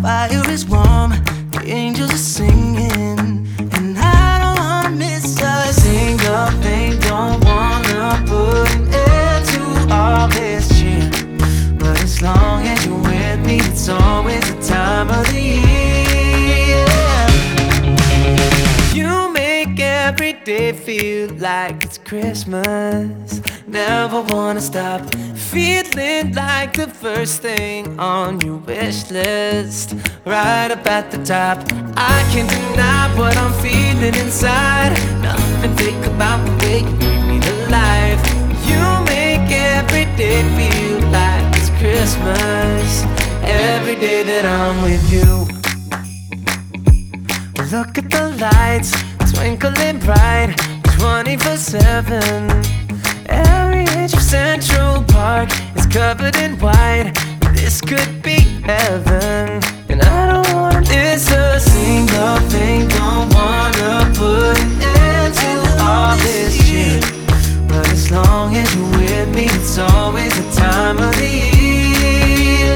fire is warm, the angels are singing, and I don't wanna miss a single thing. Don't wanna put an end to all this cheer, but as long as you're with me, it's always the time of the year. You make every day feel like it's Christmas. Never wanna stop feeling like the first thing on your wish list, right up at the top. I can't deny what I'm feeling inside. Nothing fake about the way you bring me to life. You make every day feel like it's Christmas, every day that I'm with you. Look at the lights, twinkling bright, 24/7. Every inch of Central Park is covered in white. This could be heaven, and I don't wanna miss a single thing. Don't wanna put an end to all this cheer, but as long as you're with me, it's always the time of the year.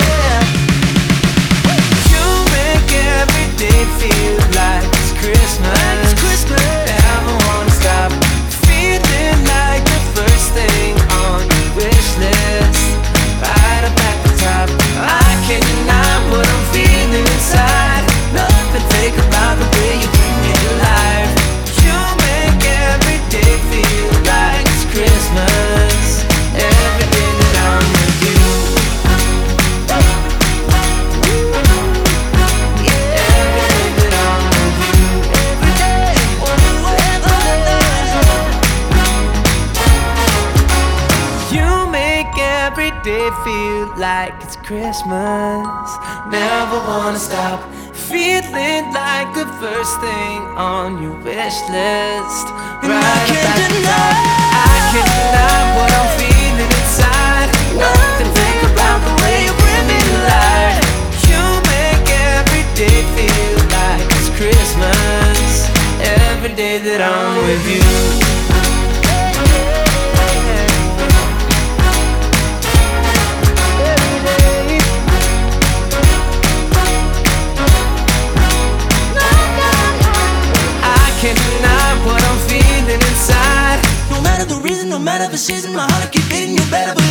You make every day feel like it's Christmas. Never wanna stop feeling like the first thing on your wish list, right up at the top. I can't deny what I'm feeling inside. Nothing fake about the way you bring me to life. You make every day feel like it's Christmas, every day that I'm with you. Every day feel like it's Christmas. Never wanna stop feeling like the first thing on your wish list, right up at the top. I can't deny what I'm feeling inside. Nothing fake about the way you bring me to life. You make every day feel like it's Christmas, every day that I'm with you. No matter the reason, no matter the season, my heart keep beating you better.